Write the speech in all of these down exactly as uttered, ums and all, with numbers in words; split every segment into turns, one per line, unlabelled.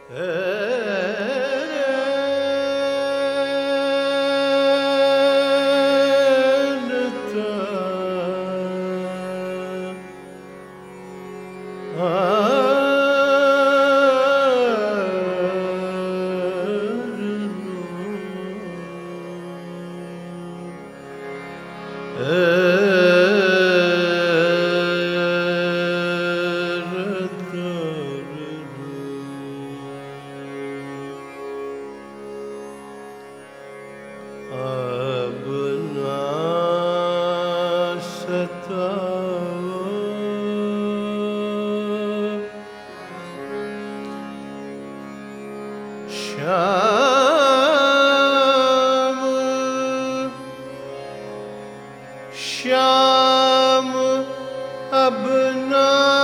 श्याम अब ना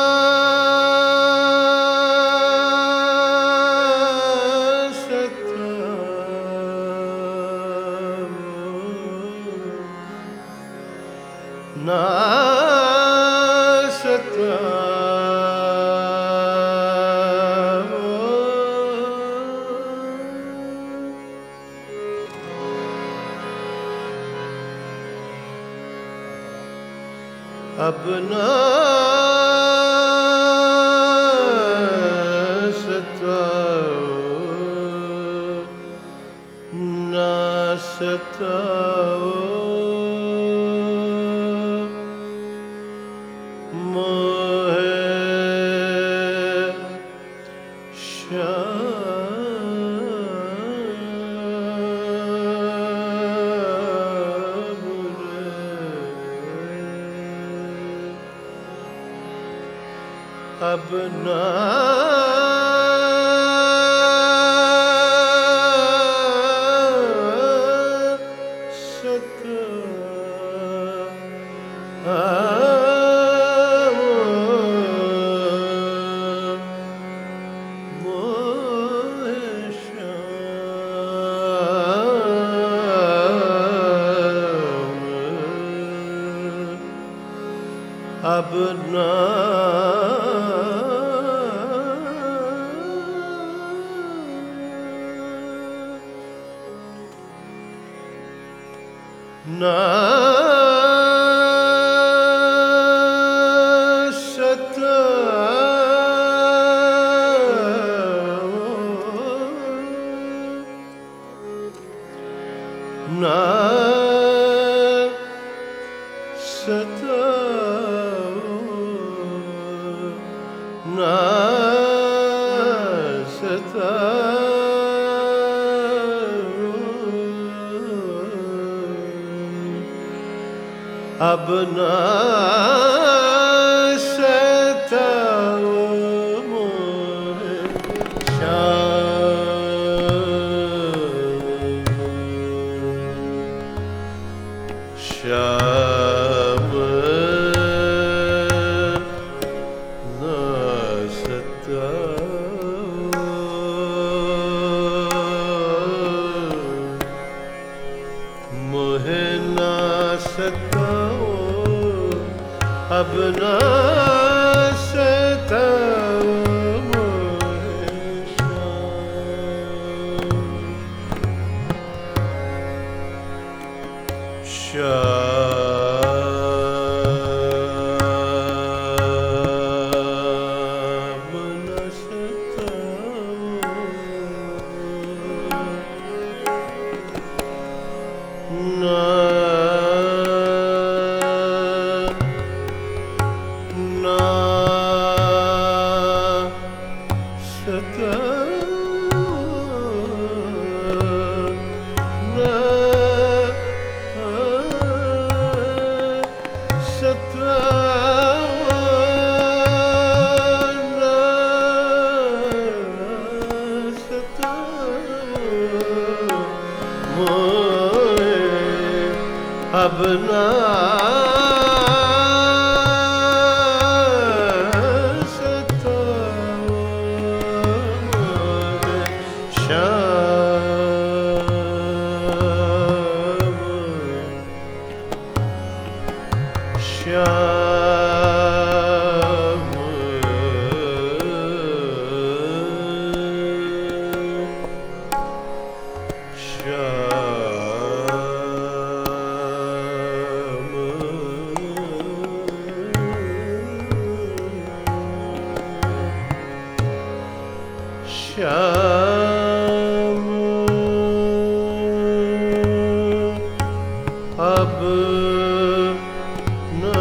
ना अब ना सताओ, ना सताओ मोहे अब ना अब ना ना सताओ, ना सताओ, ना सताओ अब ना सताओ मोहे श्याम, श्याम ना सताओ मोहे ना सताओ अब ना सताओ मोहे श्याम न सताओ ना अब ना सताओ मोहे श्याम, श्याम श्याम अब न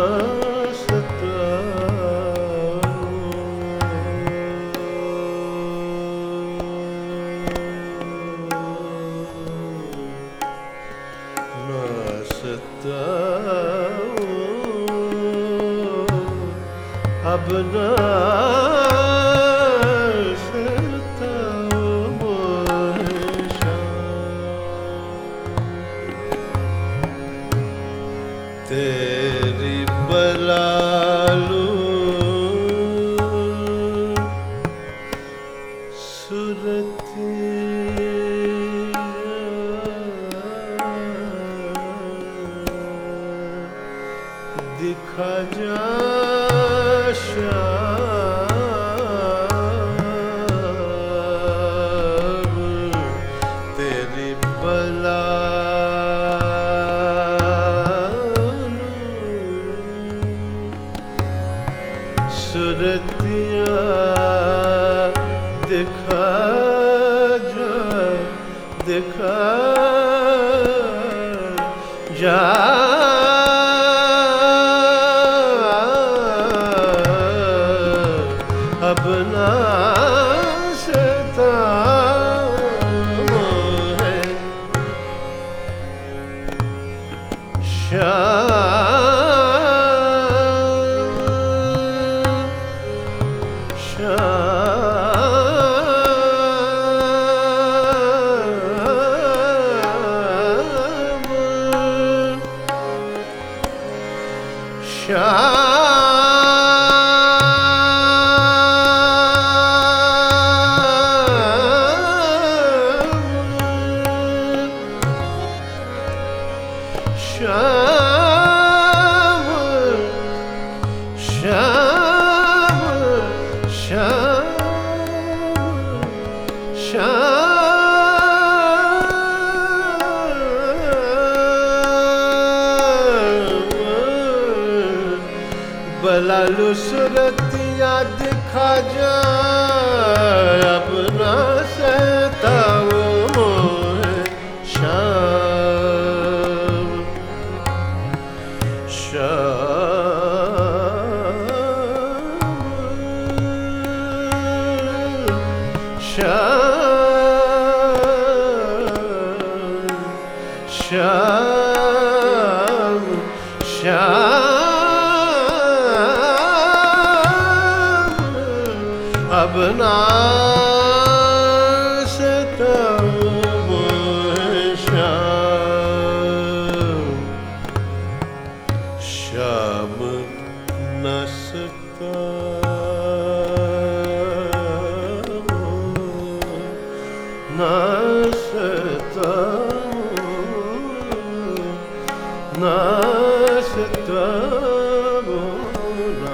अब न सताओ मोहे श्याम। तेरी बलालू सुरतिया दिखा जा श्याम, तेरी बलालू सुरतिया दिखा जा दिखा जा अब ना सताओ मोहे श्याम, श्याम, श्याम। श्याम श्याम श्याम श्याम, बलालू सुरतिया दिखा जा अब ना सताओ मोहे श्याम, श्याम श्याम श्याम, अब ना सताओ मोहे श्याम, श्याम न सताओ न सताओ न सताओ न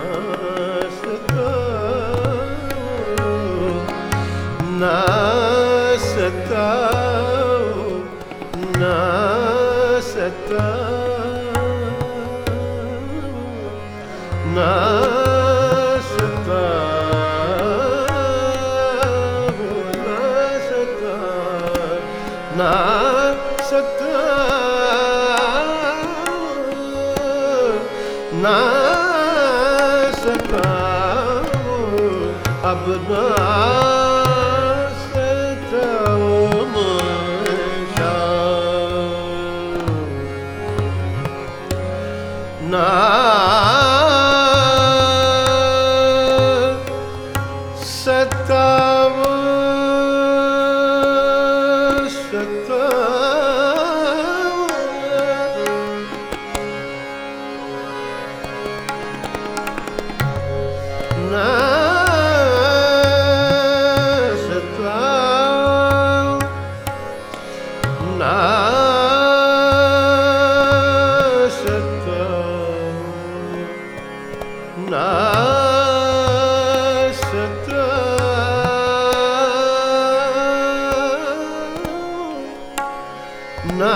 सताओ न सताओ न सताओ न सताओ न सताओ, अब ना सताओ मोहे श्याम, ना सताओ सताओ ना सताओ ना सताओ ना सताओ ना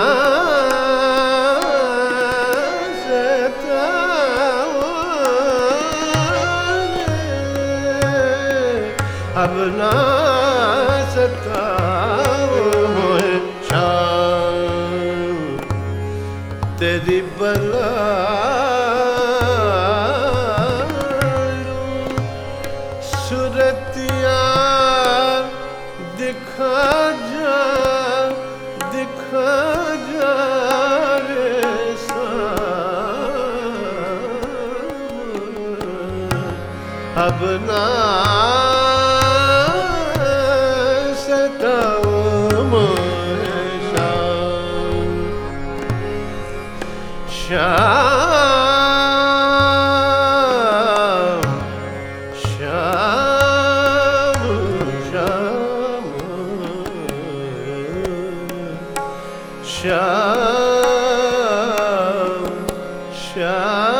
सताओ, अब ना सताओ मोहे शाम तेरी बला सुरतिया दिखा जा दिखा जा रे अब ना सताओ मोहे शाम शाम शाम शाम शाम शाम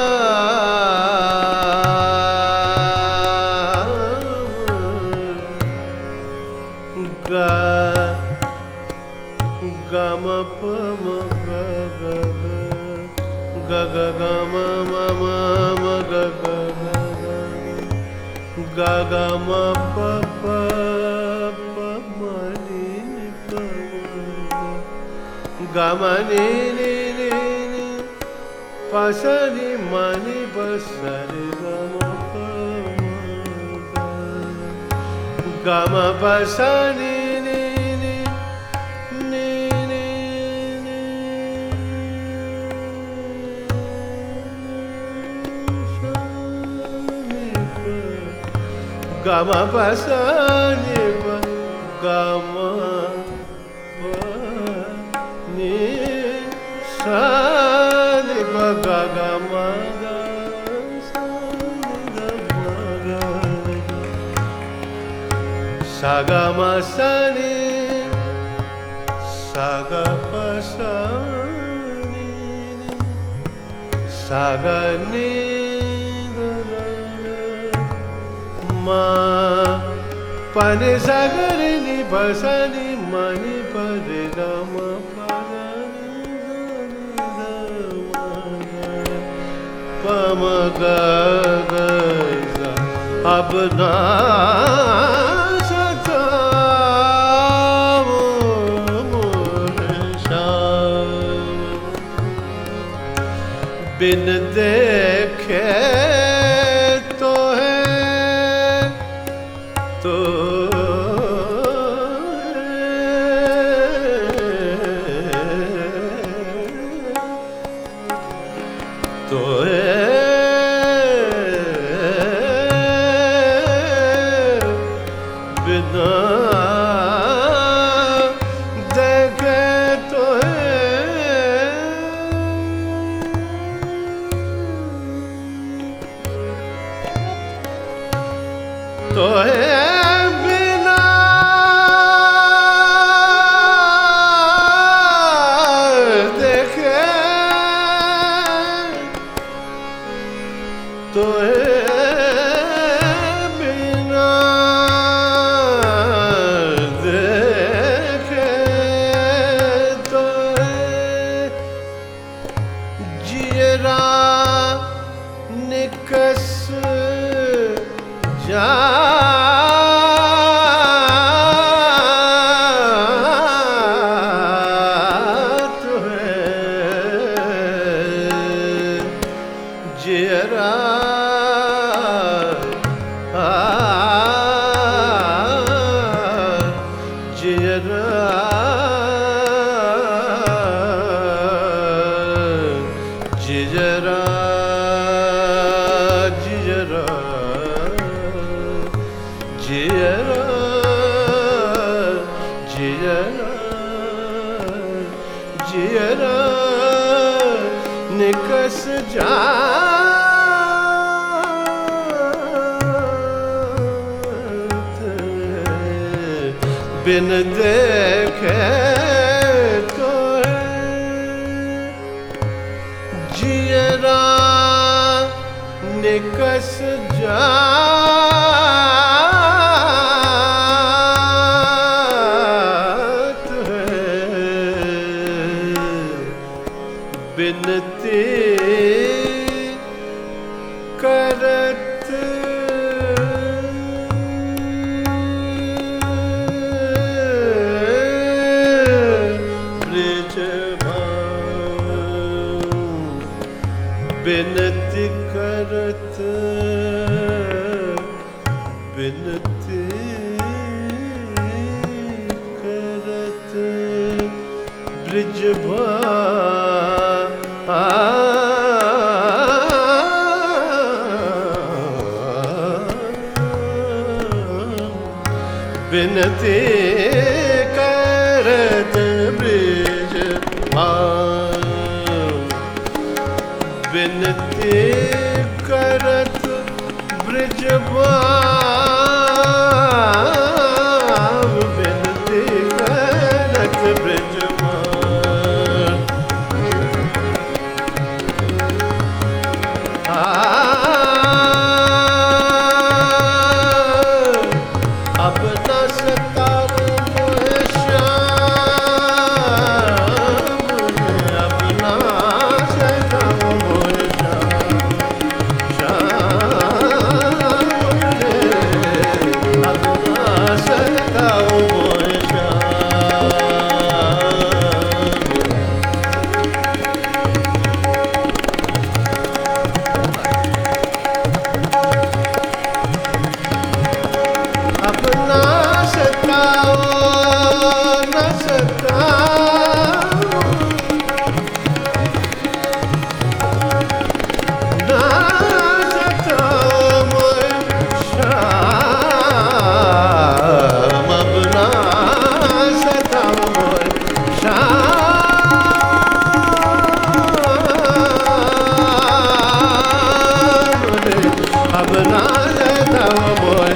गा गा म प म ग ग ग ग ग म म म म ग ग ग ग म प प प म नि प ग म नि नि नि नि प स नि म नि प स रि ग म प ग म प स नि Gama pa sa ni pa gama pa ni sa ni pa ga ga ma ga sa ni ga ma ga sa ga ma sa ni sa ga pa sa ni sa ga ni ma pa ni sa ga ri ni pa sa ni ma ni pa re ga ma pa ga ni sa ni ga ma ga pa ma ga ga sa ab na सताओ मोहे शाम बिन देखे तो तो तो बिना देखे तो तो बिना देखे तो बिना देखे तो जियरा निकस जा जियरा जियरा जियरा जियरा जियरा जियरा जियरा निकस जा बिन देखे तो जियरा निकस जात है बिनती करत करत बिनती करत ब्रिज बिनती करत ब्रिज बिनती करत ब्रिज बिनती करत ब्रिज अब न सताओ मोहे श्याम, अब न सताओ मोहे श्याम रे, अब न सताओ मोहे अब ना सताओ न सताओ न सताओ मोहे श्याम, अब ना सताओ मोहे श्याम रे, अब ना सताओ मोहे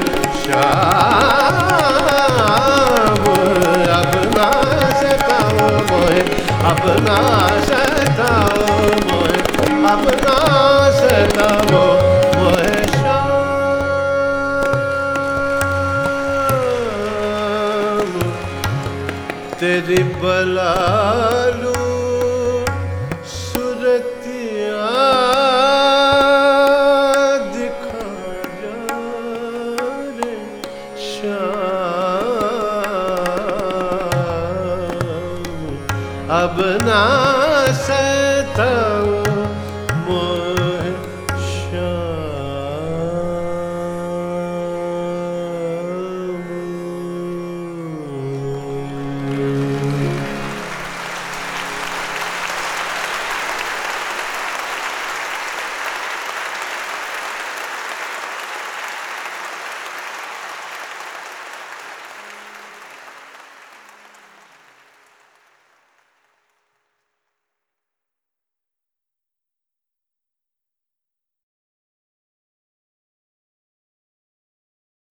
श्याम, अब ना सताओ मोहे, अब ना सताओ मोहे, अब ना सताओ मोहे श्याम। तेरी बलालू सुरतिया दिखा जा रे श्याम, अब ना